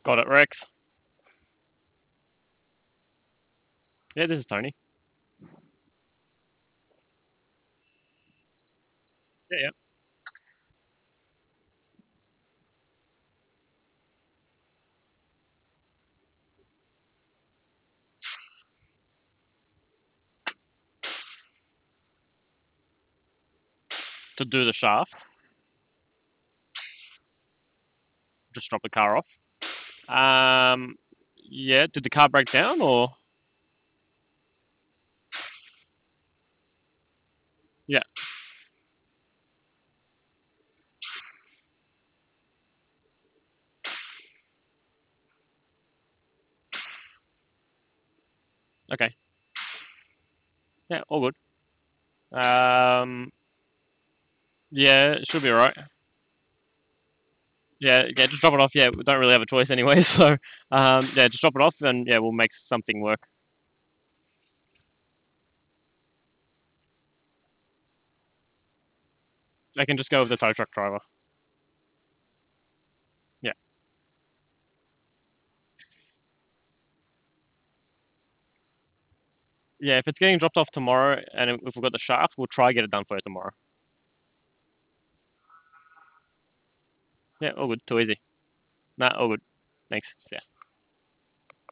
Got it, Rex. Yeah, this is Tony. Yeah, yeah. To do the shaft, just drop the car off. Um, yeah. Did the car break down or? Yeah. Okay. Yeah, all good. Yeah, it should be alright. Yeah, yeah. Just drop it off. Yeah, we don't really have a choice anyway. So, yeah, just drop it off, and yeah, we'll make something work. I can just go with the tow truck driver. Yeah. Yeah, if it's getting dropped off tomorrow, and if we've got the shaft, we'll try get it done for you tomorrow. Yeah, all good. Too easy. Nah, all good. Thanks. Yeah.